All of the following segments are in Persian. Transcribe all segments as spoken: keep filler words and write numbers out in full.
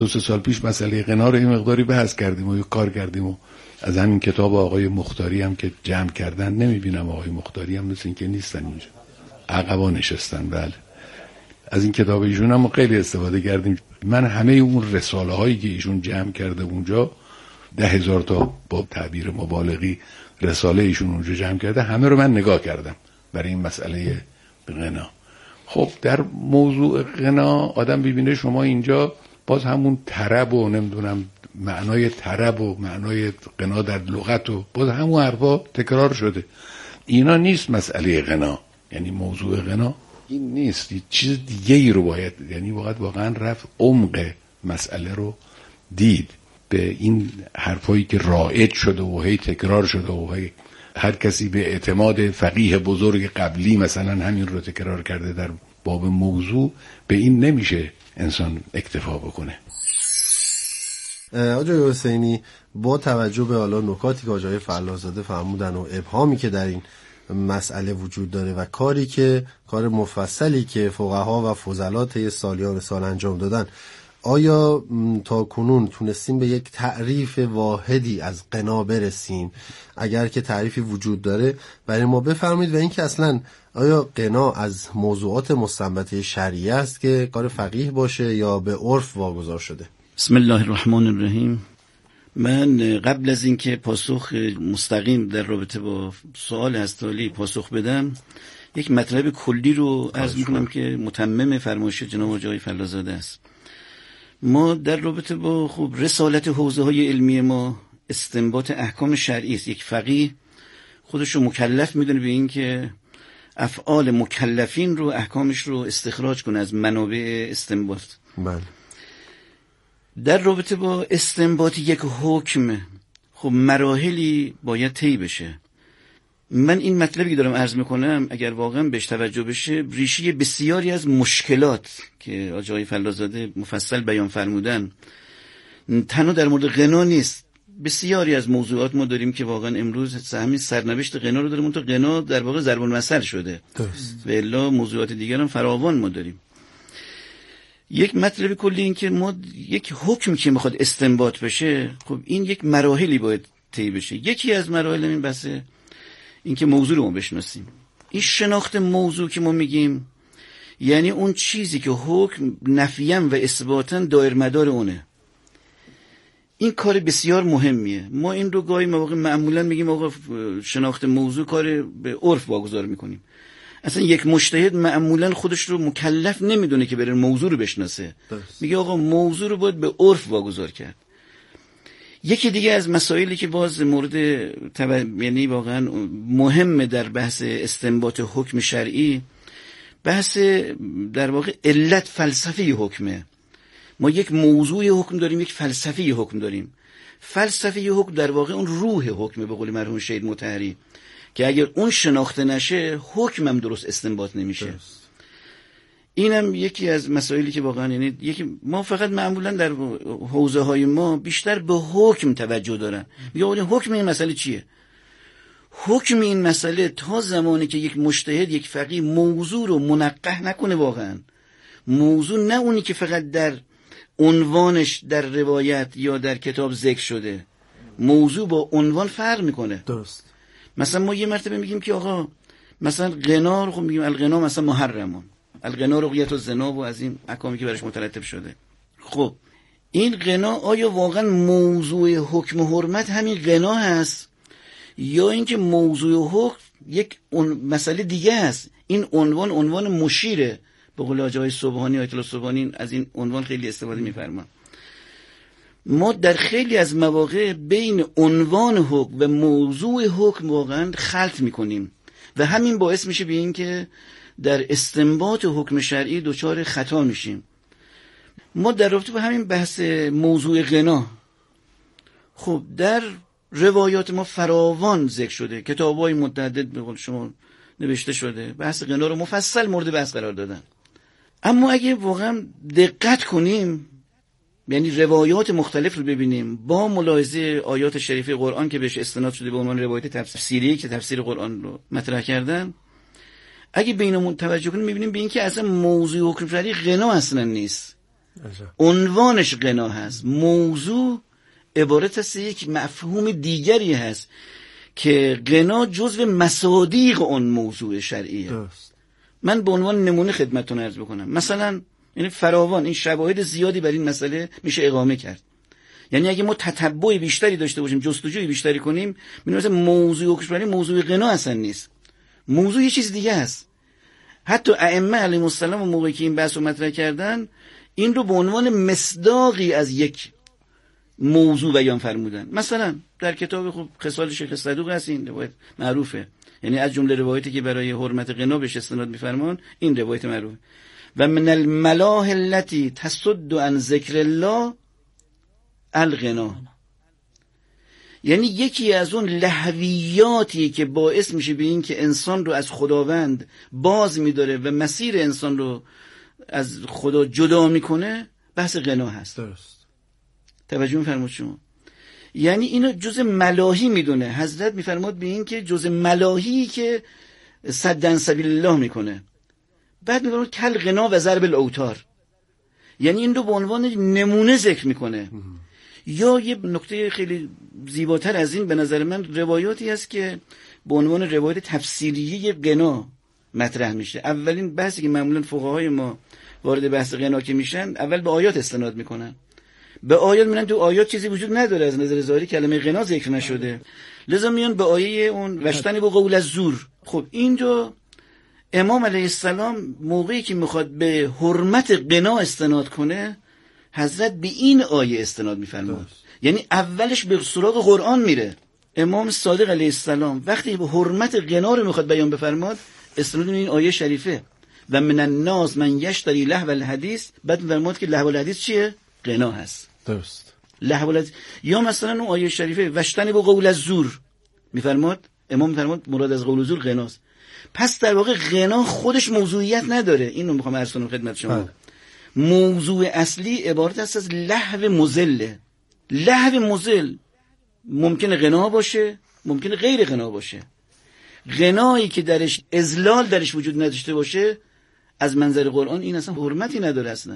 دو سه سال پیش مسئله غنا رو یه مقداری بحث کردیم و یه کار کردیم و از همین کتاب آقای مختاری هم که جمع کردن، نمیبینم آقای مختاری هم مثل این که نیستن اینجا، عقبا نشستن. بله، از این کتاب ایشون هم خیلی استفاده کردیم. من همه اون رساله هایی که ایشون جمع کرده اونجا، ده هزار تا با تعبیر مبالغی رساله ایشون اونجا جمع کرده، همه رو من نگاه کردم برای این مسئله غنا. خب در موضوع غنا آدم ببینه شما اینجا باز همون طرب و نمیدونم معنای طرب و معنای غنا در لغت و باز همون حرفا تکرار شده. اینا نیست مسئله غنا، یعنی موضوع غنا این نیست، یه چیز دیگه ای رو باید، یعنی واقعا واقعا رفت عمق مسئله رو دید. به این حرفایی که رایج شده و هی تکرار شده و هی هر کسی به اعتماد فقیه بزرگ قبلی مثلا همین رو تکرار کرده در باب موضوع، به این نمیشه انسان اکتفا بکنه. آقای حسینی، با توجه به حالا نکاتی که آقای فلاح‌زاده فرمودن و ابهامی که در این مسئله وجود داره و کاری که کار مفصلی که فقها و فضلا طی سالیان سال انجام دادن، آیا تا کنون تونستیم به یک تعریف واحدی از غنا برسیم؟ اگر که تعریفی وجود داره برای ما بفرمایید. و اینکه اصلا آیا غنا از موضوعات مستنبطه شرعی است که کار فقیه باشه یا به عرف واگذار شده؟ بسم الله الرحمن الرحیم. من قبل از اینکه پاسخ مستقیم در رابطه با سوال هستالی پاسخ بدم، یک مطلب کلی رو عرض میکنم که متمم فرمایش جناب آقای فلاح‌زاده است. ما در رابطه با خب رسالت حوزه های علمی ما استنباط احکام شرعی است. یک فقیه خودش رو مکلف میدونه به این که افعال مکلفین رو، احکامش رو استخراج کنه از منابع استنباط. بله. در رابطه با استنباط یک حکم خب مراحلی باید طی بشه. من این مطلبی که دارم عرض میکنم اگر واقعا بهش توجه بشه، ریشه بسیاری از مشکلات که آقای فلاح‌زاده مفصل بیان فرمودن تنها در مورد غنا نیست. بسیاری از موضوعات ما داریم که واقعا امروز همین سرنوشت غنا رو داریم، اون تو غنا در واقع ضرب المثل شده و الا موضوعات دیگر هم فراوان ما داریم. یک مطلب کلی این که ما یک حکم که میخواد استنباط بشه، خب این یک مراحلی باید طی بشه. یکی از مراحل این بحثه این که موضوع رو ما بشناسیم. این شناخت موضوع که ما میگیم یعنی اون چیزی که حکم نفیاً و اثباتاً دایر مدار اونه. این کار بسیار مهمیه. ما این رو گاهی مواقع معمولاً میگیم آقا شناخت موضوع کار به عرف واگذار میکنیم. اصلا یک مجتهد معمولاً خودش رو مکلف نمیدونه که بره موضوع رو بشناسه. میگه آقا موضوع رو باید به عرف واگذار کرد. یکی دیگه از مسائلی که باز مورد تب... یعنی واقعا مهمه در بحث استنباط حکم شرعی، بحث در واقع علت فلسفی حکمه. ما یک موضوع حکم داریم، یک فلسفی حکم داریم. فلسفی حکم در واقع اون روح حکمه به قول مرحوم شهید مطهری، که اگر اون شناخته نشه حکمم درست استنباط نمیشه. درست. اینم یکی از مسائلی که واقعا یعنی یکی ما فقط معمولا در حوزه های ما بیشتر به حکم توجه دارن. میگه حکم این مسئله چیه؟ حکم این مسئله تا زمانی که یک مجتهد، یک فقیه موضوع رو منقح نکنه، واقعا موضوع نه اونی که فقط در عنوانش در روایت یا در کتاب ذکر شده، موضوع با عنوان فرق میکنه. درست. مثلا ما یه مرتبه میگیم که آقا مثلا غنا رو خب میگیم الغنا مثلا محرمون، الغنا رقیت الزنا و از این احکامی که برش مترتب شده. خب این غنا آیا واقعا موضوع حکم حرمت همین غنا هست یا اینکه موضوع حکم یک مسئله دیگه هست؟ این عنوان عنوان مشیره. به قول آقای سبحانی آیت الله سبحانی از این عنوان خیلی استفاده می‌فرمان. ما در خیلی از مواقع بین عنوان حکم و موضوع حکم واقعا خلط می‌کنیم و همین باعث میشه به این که در استنباط حکم شرعی دچار خطا میشیم. ما در رابطه با همین بحث موضوع غنا، خب در روایات ما فراوان ذکر شده، کتاب‌های متعدد به قول شما نوشته شده، بحث غنا رو مفصل مورد بحث قرار دادن. اما اگه واقعا دقت کنیم، یعنی روایات مختلف رو ببینیم با ملاحظه آیات شریفه قرآن که بهش استناد شده به عنوان روایت تفسیری که تفسیر قرآن رو مطرح کردن، اگه بینمون توجه کنیم می‌بینیم به این که اصلا موضوع حکم شرعی غنا اصلا نیست. عنوانش غنا هست. موضوع عبارت است یک مفهوم دیگری هست که غنا جزو مصادیق اون موضوع شرعیه. درست. من به عنوان نمونه خدمتتون عرض بکنم، مثلا یعنی فراوان این شواهد زیادی بر این مسئله میشه اقامه کرد. یعنی اگه ما تتبع بیشتری داشته باشیم، جستجوی بیشتری کنیم، می‌بینیم مثلا موضوع کشوری موضوع غنا اصلا نیست، موضوع یه چیز دیگه است. حتی ائمه علیهم السلام موقعی که این بحث رو مطرح کردن، این رو به عنوان مصداقی از یک موضوع بیان فرمودن. مثلا در کتاب خوب خصال شیخ صدوق هست، این روایت معروفه، یعنی از جمله روایتی که برای حرمت غنا بهش استناد می‌فرمان این روایت معروفه: و من الملاح التي تصد عن ذکر الله الغنا. یعنی یکی از اون لهویاتی که باعث میشه به این که انسان رو از خداوند باز میداره و مسیر انسان رو از خدا جدا میکنه، بحث غنا هست. درست. توجه می‌فرمایید شما؟ یعنی اینو جز ملاهی میدونه. حضرت میفرماد به این که جز ملاهی که صدن سبیل الله میکنه. بعد میفرماد کل غنا و ضرب الاوتار، یعنی این رو به عنوان نمونه ذکر میکنه. یا یه نکته خیلی زیباتر از این به نظر من روایاتی هست که به عنوان روایت تفسیریه غنا مطرح میشه. اولین بحثی که معمولا فقهای ما وارد بحث غنا که میشن، اول به آیات استناد میکنن. به آیات میگن تو آیات چیزی وجود نداره، از نظر ظاهری کلمه غنا ذکر نشده، لذا میان به آیه اون وشتنی با قول الزور. خب اینجا امام علیه السلام موقعی که میخواد به حرمت غنا استناد کنه، حضرت به این آیه استناد میفرماد. یعنی اولش به سراغ قرآن میره. امام صادق علیه السلام وقتی به حرمت غنا رو میخواد بیان بفرماد، استناد این آیه شریفه: و من الناس من یشتری لهو الحدیث. بعد میفرماد که لهو الحدیث چیه؟ غنا هست. درست. لهو الحدیث. یا مثلا اون آیه شریفه وشتنی با قول الزور، میفرماد امام میفرماد مراد از قول الزور غناست. پس در واقع غنا خودش موضوعیت نداره. اینو میخوام عرض کنم خدمت شما. موضوع اصلی عبارت است از لهو مضل. لهو مضل ممکنه غنا باشه، ممکنه غیر غنا باشه. غنایی که درش اذلال درش وجود نداشته باشه، از منظر قرآن این اصلا حرمتی نداره. اصلا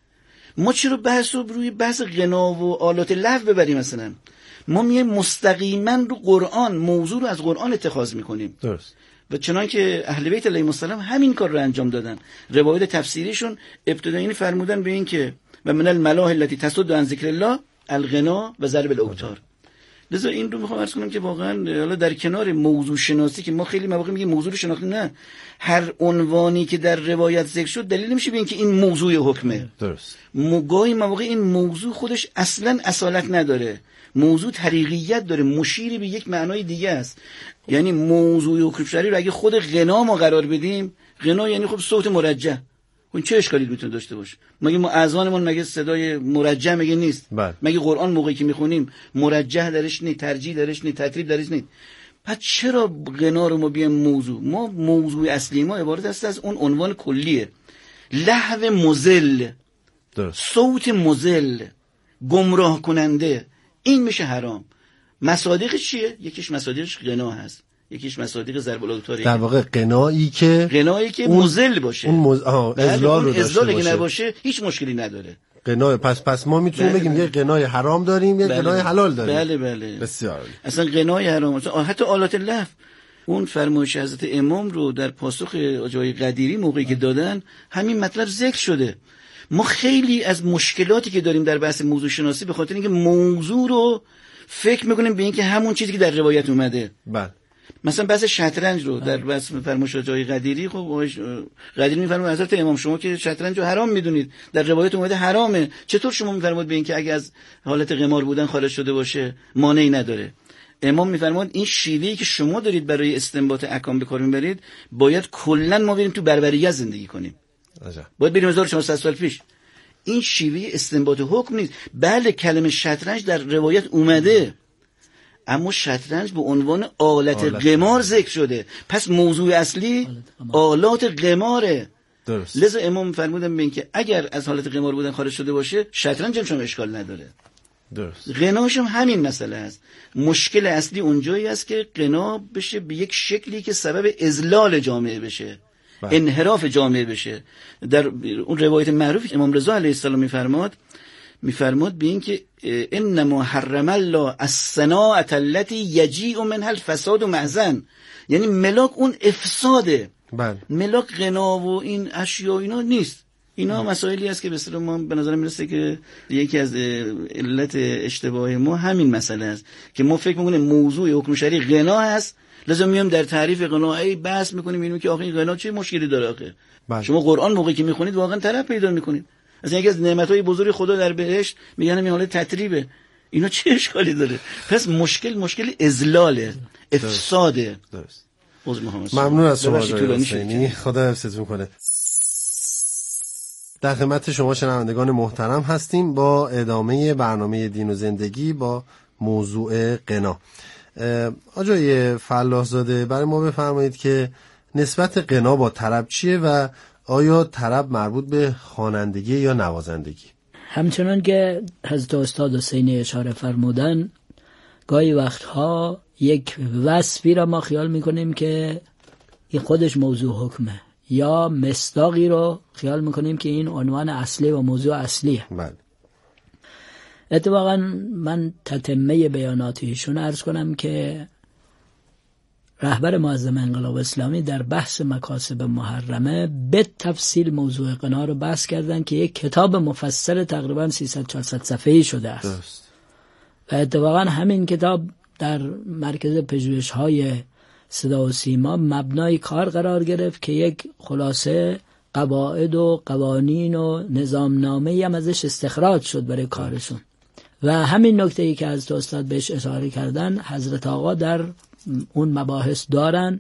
ما چرا بحث رو روی بحث غنا و آلات لهو ببریم؟ مثلا ما میایم مستقیما رو قرآن، موضوع رو از قرآن اتخاذ میکنیم. درست. و چنان که اهل بیت علیهم السلام همین کار رو انجام دادن. روایت تفسیریشون ابتدایی فرمودن به این که و من الملاح التي تصد عن ذکر الله الغنا و ضرب الاوتار. لذا این رو میخوام عرض کنم که واقعا حالا در کنار موضوع شناسی که ما خیلی مواقع میگیم موضوع رو شناخته، نه، هر عنوانی که در روایت ذکر شد دلیل نمیشه به این که این موضوع حکمه. درست. موقعی مواقع این موضوع خودش اصلا اصالت نداره، موضوع طریقیت داره، مشیر به یک معنای دیگه است. یعنی موضوع حکم شرعی رو اگه خود غنا ما قرار بدیم، غنا یعنی خب صوت مرجح، اون چه اشکالی میتونه داشته باشه؟ مگه ما اذانمون مگه صدای مرجح مگه نیست؟ بله. مگه قرآن موقعی که میخونیم مرجح درش نیست، ترجیح درش نیست، تطریب درش نیست؟ پس چرا غنا رو ما بیام موضوع؟ ما موضوع اصلی ما عبارت است از اون عنوان کلیه، لهو مضل. درست. صوت مضل، گمراه کننده، این میشه حرام. مصادیقش چیه؟ یکیش مصادیقش غنا هست، یکیش مصادیق ضرب الاوتار. در واقع غنایی که غنایی که مضل باشه، اون مز... آه ازلال رو داشته باشه. اگه نباشه هیچ مشکلی نداره. غنا پس پس ما میتونیم بگیم یه غنای حرام داریم، یه غنای حلال داریم. بله بله. بسیار. اصلا غنای حرام، حتی آلات لهو، اون فرمایش حضرت امام رو در پاسخ آقای قدیری موقعی که دادن همین مطلب ذکر شده. ما خیلی از مشکلاتی که داریم در بحث موضوع شناسی به خاطر اینکه موضوع رو فکر میکنیم به این که همون چیزی که در روایت اومده. بله. مثلا بحث شطرنج رو در بحث فرمایش آقای قدیری، خب قدیری میفرماید حضرت امام شما که شطرنج رو حرام میدونید، در روایت اومده حرامه، چطور شما میفرمایید به این که اگه از حالت قمار بودن خارج شده باشه مانعی نداره؟ امام میفرماید این شیوهی که شما دارید برای استنباط احکام به کار میبرید، باید کلا ما بریم تو بربریه زندگی کنیم. عجب. باید بریم هزار و چهارصد سال پیش. این شیوه استنباط حکم نیست. بله کلمه شطرنج در روایت اومده، اما شطرنج به عنوان آلت, آلت قمار ذکر شده. پس موضوع اصلی آلات قماره. درست. لذا امام فرمودن به این که اگر از حالت قمار بودن خارج شده باشه، شطرنج هم شما اشکال نداره. درست. غناش هم همین مسئله است. مشکل اصلی اونجایی است که غنا بشه به یک شکلی که سبب اذلال جامعه بشه. بله. انحراف جامعه بشه. در اون روایت معروف امام رضا علیه السلام میفرماد میفرماد به این که انما حرم الله الصناعه التي یجیء منها الفساد محزن، یعنی ملاک اون افساده. بله. ملاک غنا و این اشیا اینا نیست. اینا مسائلی است که به اصطلاح ما به نظر میرسه که یکی از علت اشتباه ما همین مسئله است که ما فکر میکنیم موضوع حکم شرعی غنا هست، لازم میام در تعریف غنا ای بحث میکنیم اینو که آخه این غنا چه مشکلی داره آخه. بله. شما قرآن موقعی که میخونید واقعا طرف پیدا میکنید. اصلا یکی از نعمتهای بزرگ خدا در بهشت میگن این حالت تطریبه. اینا چه اشکالی داره؟ پس مشکل مشکل اذلاله، افساده. درست. ممنون از شما آقای حسینی، خدا حفظتون کنه. در خدمت شما شنوندگان محترم هستیم با ادامه برنامه دین و زندگی با موضوع غنا. آقای فلاح زاده برای ما بفرمایید که نسبت غنا با طرب چیه و آیا طرب مربوط به خوانندگی یا نوازندگی؟ همچنان که حضرت استاد حسینی اشاره فرمودن، گاهی وقتها یک وصفی را ما خیال میکنیم که این خودش موضوع حکمه، یا مصداقی رو خیال میکنیم که این عنوان اصلی و موضوع اصلیه. بله. اتفاقا من تتمه بیانات ایشون عرض کنم که رهبر معظم انقلاب اسلامی در بحث مکاسب محرمه به تفصیل موضوع غنا رو بحث کردن که یک کتاب مفصل تقریبا سیصد چهارصد صفحه‌ای شده است. درست. و اتفاقا همین کتاب در مرکز پژوهش‌های صدا و سیما مبنای کار قرار گرفت که یک خلاصه قواعد و قوانین و نظامنامه‌ای هم ازش استخراج شد برای کارشون. و همین نکته‌ای که از استاد بهش اشاره کردن حضرت آقا در اون مباحث دارن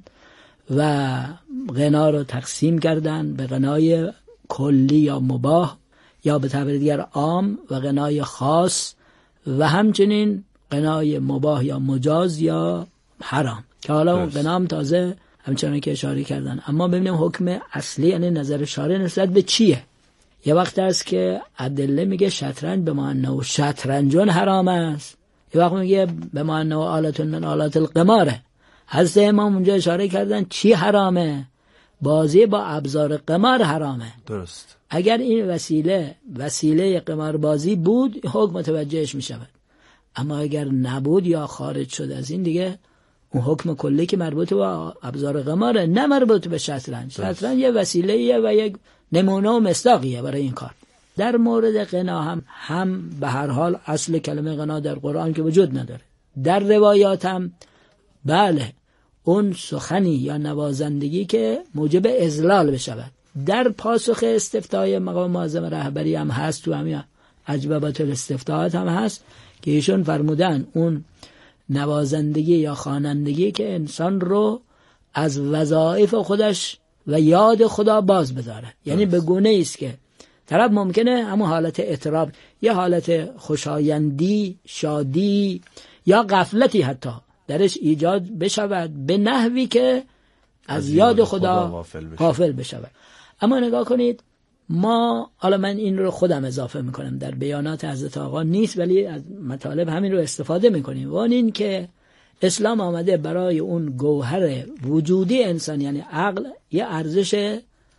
و غنا رو تقسیم کردن به غنای کلی یا مباح یا به تعبیر دیگر عام و غنای خاص و همچنین غنای مباح یا مجاز یا حرام که حالا اون غنام تازه همچنان که اشاره کردن. اما ببینیم حکم اصلی یعنی نظر شارع نسبت به چیه. یه وقت است که ادله میگه شطرنج به معنی و شطرنجون حرام است، یه وقت میگه به معنی و آلت من آلات القماره. حضرت امام اونجا اشاره کردن چی حرامه؟ بازی با ابزار قمار حرامه. درست. اگر این وسیله وسیله قمار بازی بود حکم متوجهش میشود، اما اگر نبود یا خارج شد از این دیگه اون حکم کلی که مربوط به ابزار قماره، نه مربوط به شطرنج. شطرنج یه وسیله‌ایه و یک نمونه و مصداقیه برای این کار. در مورد غنا هم هم به هر حال اصل کلمه غنا در قرآن که وجود نداره، در روایات هم بله اون سخنی یا نوازندگی که موجب اذلال بشود. در پاسخ استفتای مقام معظم رهبری هم هست، تو همین اجوبت الاستفتاءات هم هست که ایشون فرمودن اون نوازندگی یا خوانندگی که انسان رو از وظایف خودش و یاد خدا باز بداره، یعنی به گونه است که طرف ممکنه همون حالت اطراب یا حالت خوشایندی، شادی یا غفلتی حتی درش ایجاد بشود به نحوی که از, از یاد خدا, خدا غافل بشود. اما نگاه کنید، ما حالا من این رو خودم اضافه میکنم، در بیانات حضرت آقا نیست ولی از مطالب همین رو استفاده میکنیم، و اون این که اسلام آمده برای اون گوهر وجودی انسان یعنی عقل یه ارزش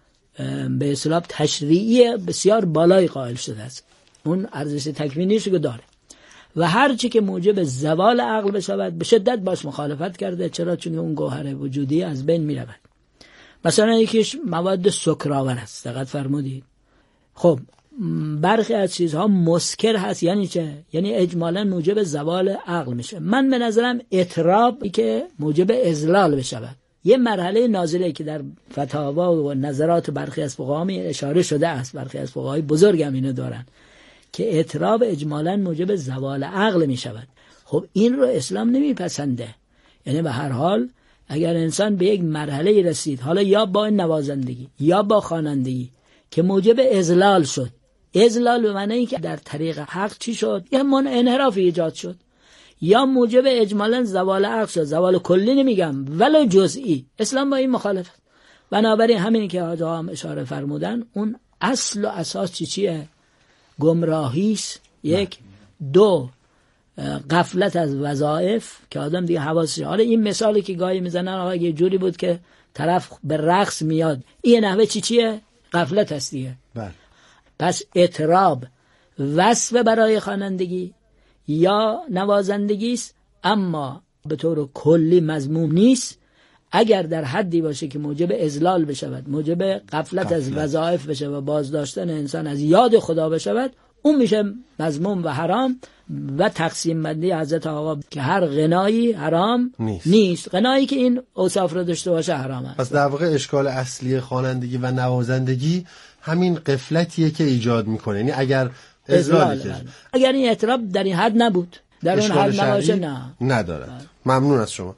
به اصطلاح تشریعی بسیار بالای قائل شده است. اون ارزش تکوینیش رو داره و هر چی که موجب زوال عقل بشود به شدت باش مخالفت کرده. چرا؟ چون اون گوهر وجودی از بین می رود. مثلا یکیش مواد سکرآور است، دقت فرمودید. خب برخی از چیزها مسکر هست، یعنی چه؟ یعنی اجمالا موجب زوال عقل میشه. من به نظرم اطرابی که موجب اذلال بشود، یه مرحله نازله که در فتاوا و نظرات برخی از فقها اشاره شده است، برخی از فقهای بزرگ هم اینو دارن که اطراب اجمالا موجب زوال عقل می شود. خب این رو اسلام نمیپسنده. یعنی به هر حال اگر انسان به یک مرحله رسید، حالا یا با نوازندگی یا با خوانندگی که موجب اذلال شد، اذلال به معنی این که در طریق حق چی شد؟ یه من انحراف ایجاد شد، یا موجب اجمالا زوال عقل شد. زوال کلی نمیگم ولو جزئی، اسلام با این مخالفت. بنابراین همین که حاجی هم اشاره فرمودن، اون اصل و اساس چی چیه؟ گمراهیست. یک. دو، غفلت از وظایف که آدم دیگه حواسش. حالا این مثالی که گاهی میزنن آقا یه جوری بود که طرف به رقص میاد، این نحوه چی چیه؟ غفلت است دیگه. بله. پس اطراب وصف برای خوانندگی یا نوازندگی است، اما به طور کلی مذموم نیست. اگر در حدی باشه که موجب اذلال بشود، موجب غفلت از وظایف بشه و بازداشتن انسان از یاد خدا بشود، اون میشه مذموم و حرام. و تقسیم بندی حضرت آقا که هر غنایی حرام نیست, نیست. غنایی که این اوصاف رو داشته باشه حرامه. پس در واقع اشکال اصلی خوانندگی و نوازندگی همین غفلتیه که ایجاد میکنه. یعنی اگر اذلالی که اگر این اطراب در این حد نبود، در اون حد نباشه، نه ندارد. بله. ممنون از شما.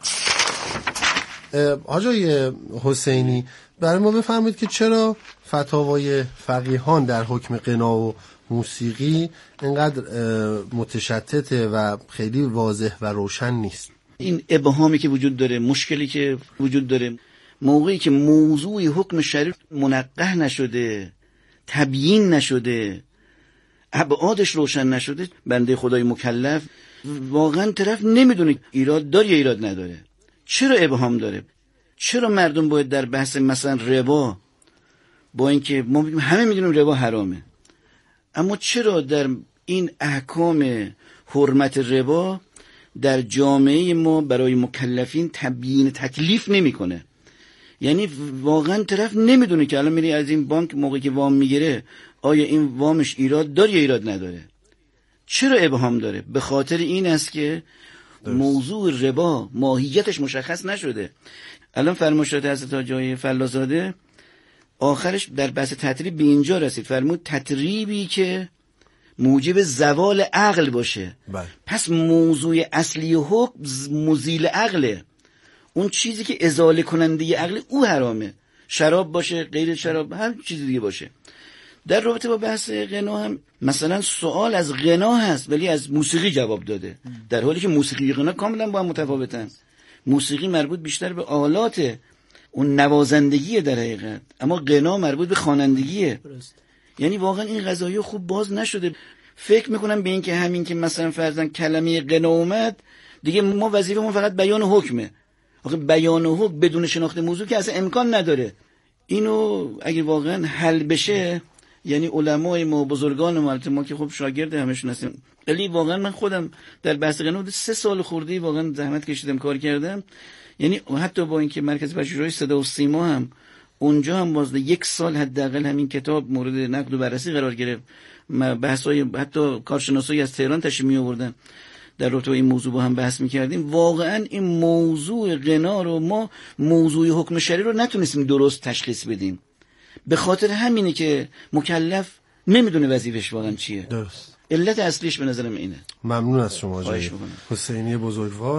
آقای حسینی، برای ما بفرمایید که چرا فتاوای فقیهان در حکم غنا و موسیقی اینقدر متشتته و خیلی واضح و روشن نیست؟ این ابهامی که وجود داره، مشکلی که وجود داره، موقعی که موضوع حکم شرعی منقح نشده، تبیین نشده، ابعادش روشن نشده، بنده خدای مکلف واقعا طرف نمیدونه ایراد داره یا ایراد نداره. چرا ابهام داره؟ چرا مردم باید در بحث مثلا ربا، با اینکه ما همه میدونیم ربا حرامه، اما چرا در این احکام حرمت ربا در جامعه ما برای مکلفین تبیین تکلیف نمیکنه؟ یعنی واقعا طرف نمیدونه که الان میری از این بانک موقعی که وام میگیره آیا این وامش ایراد داره یا ایراد نداره. چرا ابهام داره؟ به خاطر این است که درست. موضوع ربا ماهیتش مشخص نشده. الان فرمایشات حضرت حاجی فلاحزاده آخرش در بحث تطریب به اینجا رسید، فرمود تطریبی که موجب زوال عقل باشه. بله. پس موضوع اصلی حکم مزیل عقله، اون چیزی که ازاله کننده عقل او حرامه، شراب باشه، غیر شراب، هر چیزی دیگه باشه. در رابطه با بحث غنا هم مثلا سوال از غنا هست ولی از موسیقی جواب داده، در حالی که موسیقی غنا کاملا با هم متفاوتن. موسیقی مربوط بیشتر به آلات اون نوازندگیه در حقیقت، اما غنا مربوط به خوانندگیه. یعنی واقعا این قضایی خوب باز نشده. فکر میکنم به این که همین که مثلا فرضاً کلمه غنا اومد دیگه ما وظیفمون فقط بیان حکمه. آخه بیان حکم بدون شناخت موضوع که اصلا امکان نداره. اینو اگه واقعا حل بشه، یعنی علمای ما، بزرگان ما، ما که خب شاگرد همشون هستیم، ولی واقعا من خودم در بحث غنا سه سال خوردی واقعا زحمت کشیدم، کار کردم. یعنی حتی با اینکه مرکز پژوهش‌های صدا و سیما هم اونجا هم باز یک سال حداقل همین کتاب مورد نقد و بررسی قرار گرفت. بحث‌های حتی کارشناسایی از تهران تشریف می‌آوردن در رابطه با این موضوع با هم بحث می‌کردیم. واقعا این موضوع غنا رو ما موضوع حکم شرعی رو نتونستیم درست تشخیص بدیم. به خاطر همینه که مکلف نمیدونه وظیفش واقعا چیه. درست. علت اصلیش به نظرم اینه. ممنون از شما جناب حسینی بزرگوار.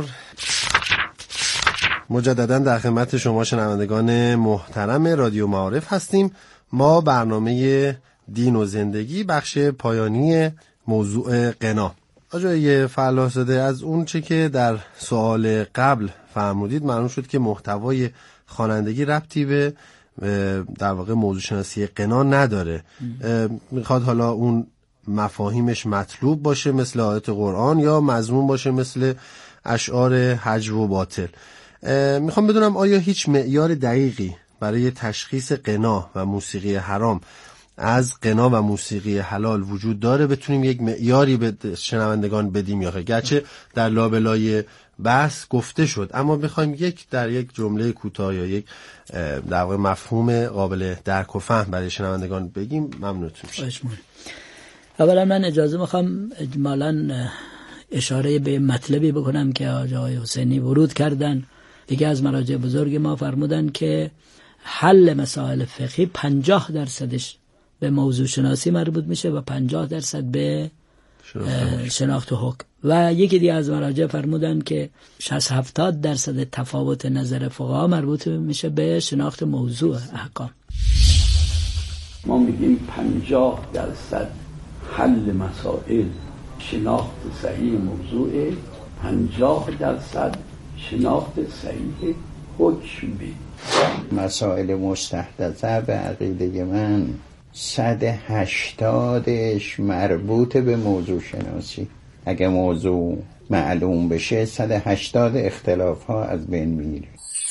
مجددا در خدمت شما شنوندگان محترم رادیو معارف هستیم. ما برنامه دین و زندگی بخش پایانی موضوع غنا. آقای فلاحزاده، از اون چه که در سوال قبل فرمودید معلوم شد که محتوای خوانندگی ربطی به در واقع موضوع شناسی غنا نداره. میخواد حالا اون مفاهیمش مطلوب باشه مثل آیات قرآن یا مضمون باشه مثل اشعار هجو و باطل. میخوام بدونم آیا هیچ معیار دقیقی برای تشخیص غنا و موسیقی حرام از غنا و موسیقی حلال وجود داره بتونیم یک معیاری به شنوندگان بدیم یا خیر؟ گرچه در لابلای بحث گفته شد، اما میخوایم یک در یک جمله کوتاه یا یک در واقع مفهوم قابل درک و فهم برای شنوندگان بگیم ممنونتون میشم. اولا من اجازه میخوام اجمالاً اشاره به مطلبی بکنم که آقای حسینی ورود کردن. دیگه از مراجع بزرگ ما فرمودن که حل مسائل فقهی پنجاه درصدش به موضوع شناسی مربوط میشه و پنجاه درصد به شناخت و حکم. و یکی دیگه از مراجع فرمودن که شصت هفتاد درصد تفاوت نظر فقها مربوط میشه به شناخت موضوع احکام. ما میگیم پنجاه درصد حل مسائل شناخت صحیح موضوع، پنجاه درصد شناخت صحیح حکم. مسائل مستحدثه به عقیده من صد هشتادش مربوط به موضوع شناسی، اگه موضوع معلوم بشه صد و هشتاد اختلاف ها از بین میره.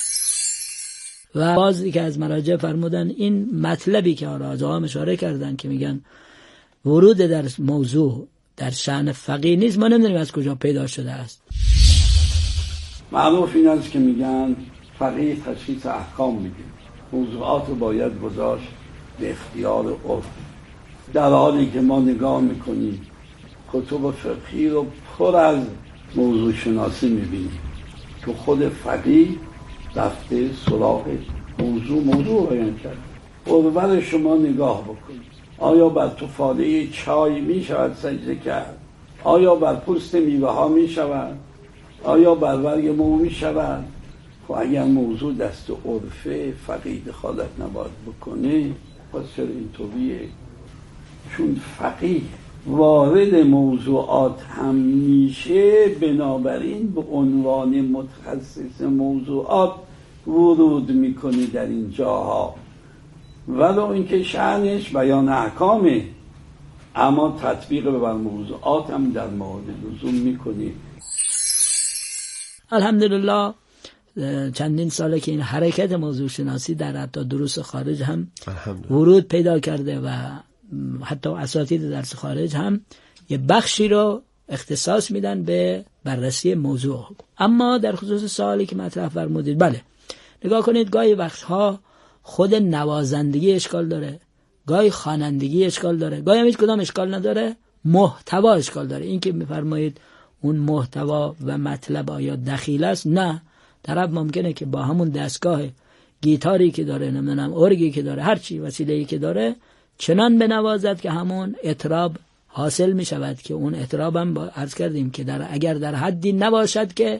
و بازی که از مراجع فرمودن این مطلبی که آقا اشاره کردن که میگن ورود در موضوع در شأن فقیه نیست، ما نمیدونیم از کجا پیدا شده است. معروف این است که میگن فقیه تشخیص احکام میده، موضوعات رو باید گذاشت به اختیار عرف. در حالی که ما نگاه میکنیم کتب فقهی رو پر از موضوع شناسی میبینیم، تو خود فقیه رفته سراغ موضوع موضوع بیان کرد. قربت شما نگاه بکنید، آیا بر تفاله چای می شود سجده کرد؟ آیا بر پوست میوه ها می شود؟ آیا بر برگ مو می شود؟ خب اگر موضوع دست عرفه فقیه دخالت نباید بکنه، پس چرا اینطوریه؟ چون فقیه وارد موضوعات هم میشه، بنابراین به عنوان متخصص موضوعات ورود میکنه در این جاها، ولو اینکه شأنش بیان احکامه، اما تطبیق بر موضوعات هم در مورد لزوم میکنه. الحمدلله چندین ساله که این حرکت موضوع شناسی در حتی دروس خارج هم ورود پیدا کرده و حتی اساتید درس خارج هم یه بخشی رو اختصاص میدن به بررسی موضوع. اما در خصوص سوالی که مطرح فرمودید، بله نگاه کنید، گاهی وقتها خود نوازندگی اشکال داره، گاهی خوانندگی اشکال داره، گاهی هم هیچ کدام اشکال نداره، محتوا اشکال داره. این که میفرمایید اون محتوا و مطلب آیا دخیل است، نه، طرف ممکنه که با همون دستگاه گیتاری که داره، نمیدونم ارگی که داره، هر چی وسیله‌ای که داره، چنان بنوازد که همون اطراب حاصل می شود که اون اطراب هم با عرض کردیم که در اگر در حدی نباشد که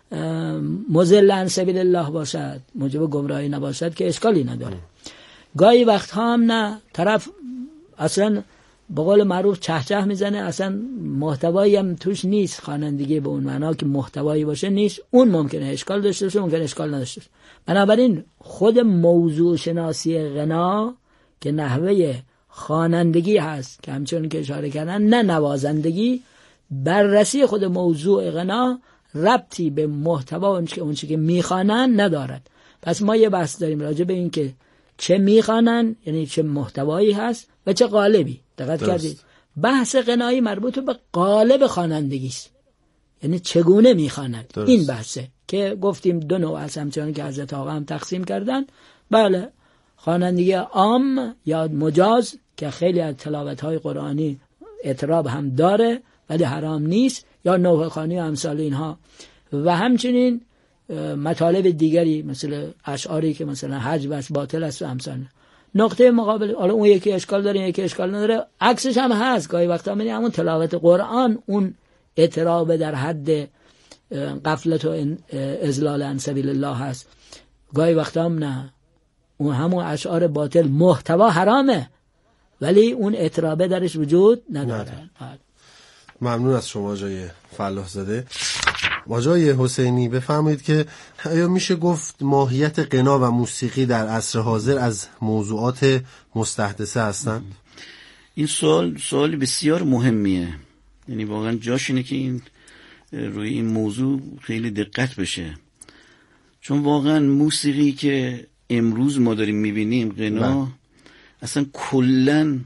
مضل عن سبیل الله باشد، موجب گمراهی نباشد، که اشکالی نداره. گاهی وقت ها هم نه، طرف اصلا به قول معروف چه چه میزنه، اصلا محتوایی هم توش نیست، خوانندگی به اون معنا که محتوایی باشه نیست، اون ممکنه اشکال داشته باشه، ممکنه اشکال نداشته باشه. بنابراین خود موضوع شناسی غنا که نحوه خوانندگی هست که همچون که اشاره کردن، نه نوازندگی، بررسی خود موضوع غنا ربطی به محتوا اونچه که میخوانن ندارد. پس ما یه بحث داریم راجع به این که چه میخوانن، یعنی چه محتوایی هست و چه قالبی. دقت کردید بحث غنایی مربوط به قالب خوانندگی است، یعنی چگونه میخوانند. این بحثه که گفتیم دو نوع هست، همچنان که حضرت آقا هم تقسیم کردن. بله، خوانندگی عام یا مجاز که خیلی از تلاوت‌های قرآنی اطراب هم داره ولی حرام نیست، یا نوح خوانی و امثال اینها، و همچنین مطالب دیگری مثل اشعاری که مثلا حج بس باطل است و امثال. نقطه مقابل، حالا اون یکی اشکال داره یکی اشکال نداره، عکسش هم هست. گاهی وقتا می‌بینی همون تلاوت قرآن اون اطراب در حد غفلت و اضلال عن سبیل الله هست، گاهی وقتا هم نه، اون همون اشعار باطل محتوا حرامه ولی اون اطرابه درش وجود نداره. ممنون از شما جای فلاح زاده. آقای حسینی بفرمایید که آیا میشه گفت ماهیت غنا و موسیقی در عصر حاضر از موضوعات مستحدثه هستند؟ این سوال سوال بسیار مهمیه، یعنی واقعا جاش اینه که این روی این موضوع خیلی دقت بشه، چون واقعا موسیقی که امروز ما داریم میبینیم، غنا، اصلا کلن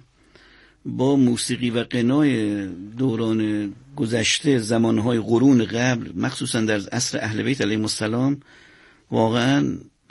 با موسیقی و غنای دوران گذشته، زمانهای قرون قبل، مخصوصا در عصر اهل بیت علیهم السلام، واقعا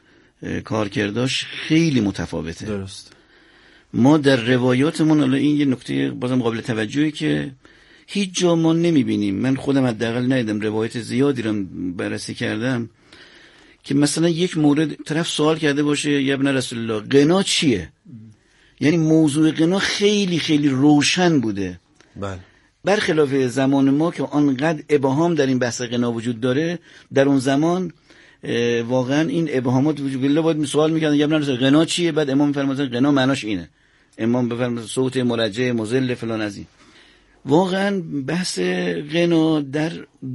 کارکرداش خیلی متفاوته. درست. ما در روایاتمون، الان این یه نکته بازم قابل توجهی که هیچ جا ما نمیبینیم، من خودم حداقل ندیدم، روایت زیادی رو بررسی کردم که مثلا یک مورد طرف سوال کرده باشه یا ابن رسول الله غنا چیه، یعنی موضوع غنا خیلی خیلی روشن بوده. بله. برخلاف زمان ما که آنقدر ابهام در این بحث غنا وجود داره، در اون زمان واقعا این ابهامات وجود داشت. باید سوال می‌کردن یا ابن رسول الله غنا چیه، بعد امام می‌فرمایند غنا معناش اینه، امام بفرمایند صوت مرجع مذل فلان از این. واقعا بحث غنا در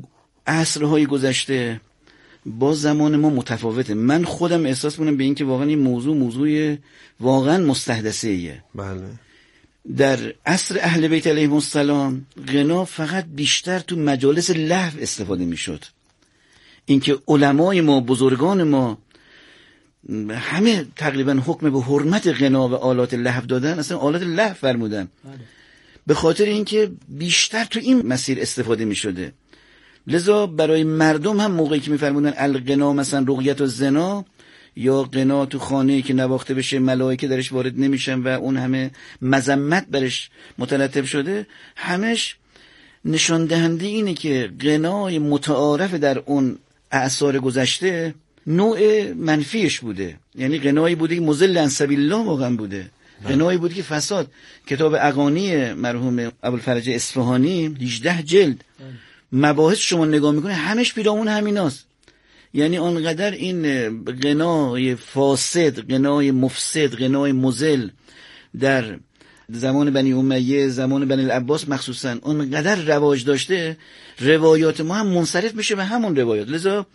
عصرهای گذشته با زمان ما متفاوته. من خودم احساس می‌کنم به این که واقعا این موضوع موضوع واقعا مستحدثه‌ایه. بله. در عصر اهل بیت علیهم السلام غنا فقط بیشتر تو مجالس لهو استفاده میشد. اینکه علمای ما، بزرگان ما همه تقریبا حکم به حرمت غنا و آلات لهو دادن، اصلا آلات لهو فرمودن، به خاطر اینکه بیشتر تو این مسیر استفاده میشده. لذا برای مردم هم موقعی که میفرمودن الغنا مثلا رقیت و زنا، یا غنا تو خانه‌ای که نواخته بشه ملائکه درش وارد نمیشن و اون همه مذمت برش مترتب شده، همش نشان دهنده اینه که غنای متعارف در اون اعصار گذشته نوع منفیش بوده، یعنی غنایی بوده که مضل عن سبیل الله واقعا بوده، غنایی بوده که فساد. کتاب اغانی مرحوم ابوالفرج اصفهانی هجده جلد مباحث شما نگاه میکنه همش پیرامون همیناست. یعنی آنقدر این غنای فاسد، غنای مفسد، غنای مضل در زمان بنی امیه، زمان بنی العباس مخصوصا اونقدر رواج داشته، روایات ما هم منصرف میشه به همون روایات. لذا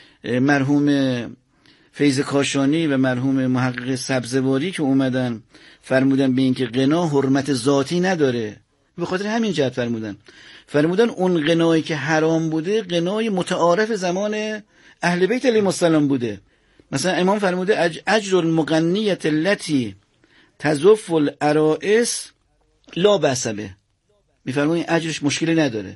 مرحوم فیض کاشانی و مرحوم محقق سبزواری که اومدن فرمودن به این که غنا حرمت ذاتی نداره، به خاطر همین جهت فرمودن فرمودن اون غنایی که حرام بوده غنای متعارف زمان اهل بیت علیهم السلام بوده. مثلا امام فرموده اجر المغنیت التي تزف العرائس لا بأس به، میفرمونه اجرش مشکلی نداره.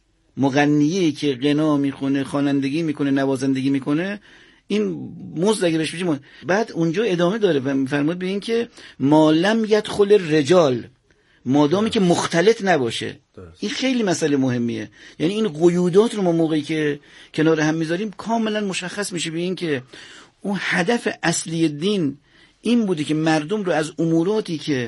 مغنیه‌ای که غنا میخونه، خوانندگی میکنه، نوازندگی میکنه، این مزد اگه بهش بشه. بعد اونجا ادامه داره و میفرمود به این که ما لم يدخل الرجال، مادامی که مختلط نباشه. این خیلی مسئله مهمیه. یعنی این قیودات رو ما موقعی که کنار هم میذاریم کاملا مشخص میشه به این که اون هدف اصلی دین این بوده که مردم رو از اموراتی که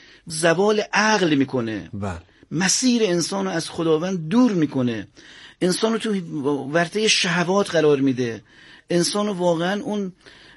زوال عقل میکنه، بله، مسیر انسان رو از خداوند دور میکنه، انسان رو تو ورطه شهوات قرار میده، انسان رو واقعا اون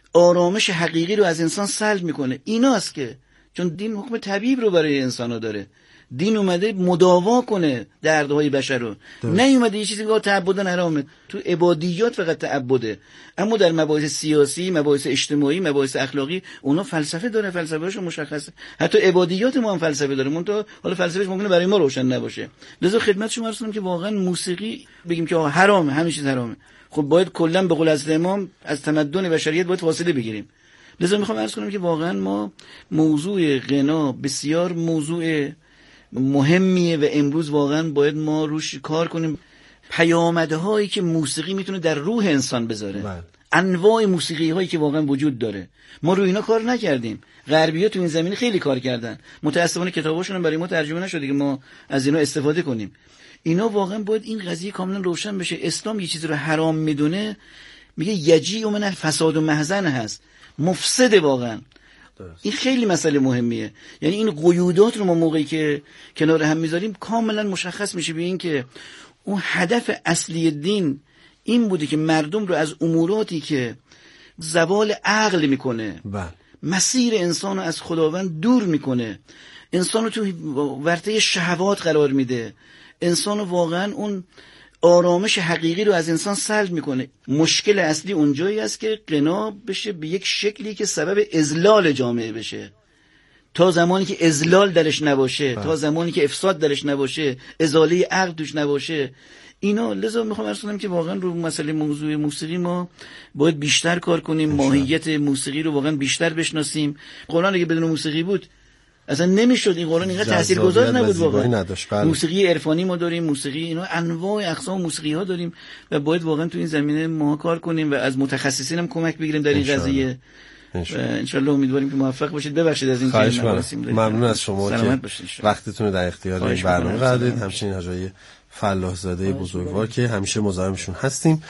آرامش حقیقی رو از انسان سلب میکنه. ایناست که چون دین حکم طبیب رو برای انسان ها داره، دین اومده مداوا کنه دردهای بشر رو، نه اومده یه چیزی که تعبدن حرامه. تو عبادیات فقط تعبده، اما در مباحث سیاسی، مباحث اجتماعی، مباحث اخلاقی اونا فلسفه داره، فلسفه‌شون مشخصه. حتی عبادیات ما هم فلسفه داره، منتها حالا فلسفهش ممکنه برای ما روشن نباشه. لذا خدمت شما عرض کنم که واقعا موسیقی بگیم که حرامه، همین چیز حرامه، خب باید کلا به قول از امام از تمدن بشریت باید فاصله بگیریم. لذا میخوام عرض کنم که واقعا ما موضوع غنا بسیار موضوع مهمیه و امروز واقعا باید ما روش کار کنیم. پیامدهایی که موسیقی میتونه در روح انسان بذاره، بله، انواع موسیقی هایی که واقعا وجود داره، ما روی اینا کار نکردیم. غربی‌ها تو این زمینه خیلی کار کردن، متأسفانه کتاباشون هم برای ما ترجمه نشده که ما از اینا استفاده کنیم. اینا واقعا باید این قضیه کاملا روشن بشه. اسلام یه چیزی رو حرام میدونه، میگه یجیء من الفساد و محزن هست، مفسد واقعا. این خیلی مسئله مهمیه. یعنی این قیودات رو ما موقعی که کنار هم میذاریم کاملا مشخص میشه به این که اون هدف اصلی دین این بوده که مردم رو از اموراتی که زوال عقل میکنه، بله، مسیر انسان رو از خداوند دور میکنه، انسان رو تو ورطه شهوات قرار میده، انسان رو واقعا اون آرامش حقیقی رو از انسان سلب میکنه. مشکل اصلی اونجایی است که غنا بشه به یک شکلی که سبب اذلال جامعه بشه. تا زمانی که اذلال درش نباشه، تا زمانی که افساد درش نباشه، ازاله عقل توش نباشه، اینا. لذا میخوام عرض کنم که واقعا رو مسئله موضوع موسیقی ما باید بیشتر کار کنیم، ماهیت موسیقی رو واقعا بیشتر بشناسیم. قرآن اگه بدون موسیقی بود اصلا نمیشد. این قرآن اینقدر تاثیرگذار نبود واقعا. موسیقی عرفانی ما داریم، موسیقی اینا انواع اقسام موسیقی ها داریم و باید واقعا تو این زمینه ما کار کنیم و از متخصصین هم کمک بگیریم در این قضیه. ان شاء الله امیدواریم که موفق باشید. ببخشید از این که ممنون از شما که وقتتون رو در اختیار این برنامه قرار دادید. همچنین حاجی فلاح زاده بزرگوار که همیشه مزاحمشون هستیم.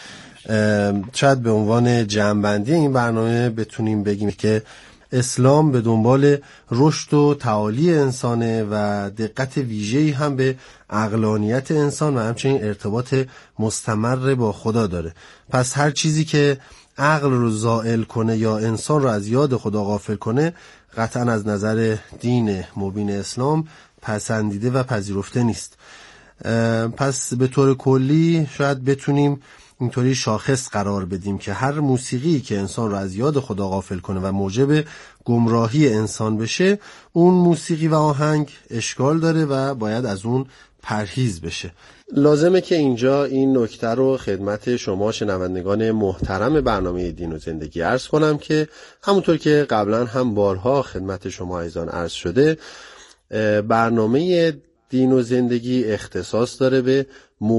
شاید به عنوان جمع‌بندی این برنامه بتونیم بگیم که اسلام به دنبال رشد و تعالی انسانه و دقت ویژه‌ای هم به عقلانیت انسان و همچنین ارتباط مستمر با خدا داره. پس هر چیزی که عقل رو زائل کنه یا انسان رو از یاد خدا غافل کنه قطعا از نظر دین مبین اسلام پسندیده و پذیرفته نیست. پس به طور کلی شاید بتونیم اینطوری شاخص قرار بدیم که هر موسیقی که انسان رو از یاد خدا غافل کنه و موجب گمراهی انسان بشه، اون موسیقی و آهنگ اشکال داره و باید از اون پرهیز بشه. لازمه که اینجا این نکته رو خدمت شما شنوندگان محترم برنامه دین و زندگی عرض کنم که همونطور که قبلا هم بارها خدمت شما عزیزان عرض شده، برنامه دین و زندگی اختصاص داره به